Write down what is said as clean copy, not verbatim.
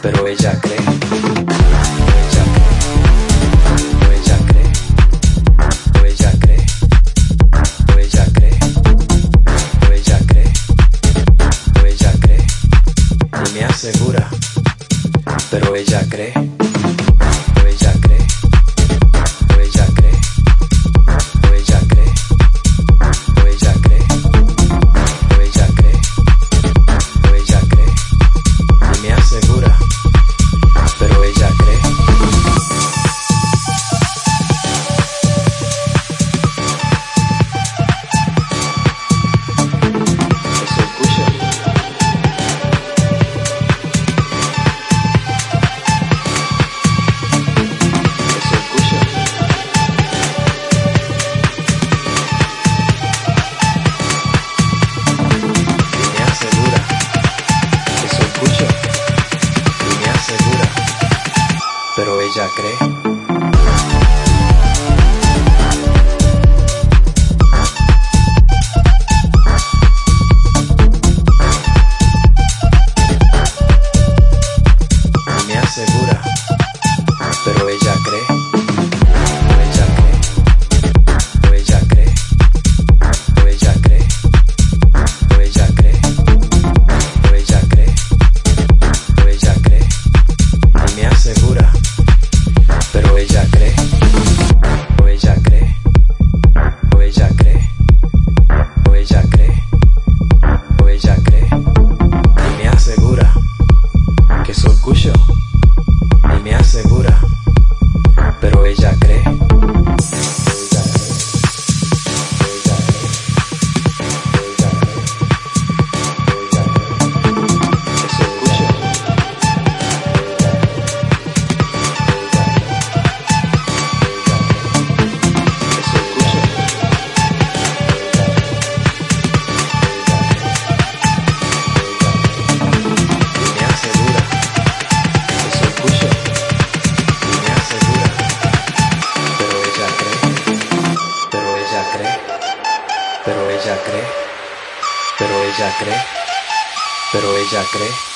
pero ella cree. Segura, pero ella cree, o ella cree, o ella cree, o ella cree, o ella cree, o ella cree, o ella cree, y me asegura, pero ella cree. Pero ella cree. Me asegura, pero ella cree. Y me asegura, pero ella cree. Pero ella cree, pero ella cree, pero ella cree.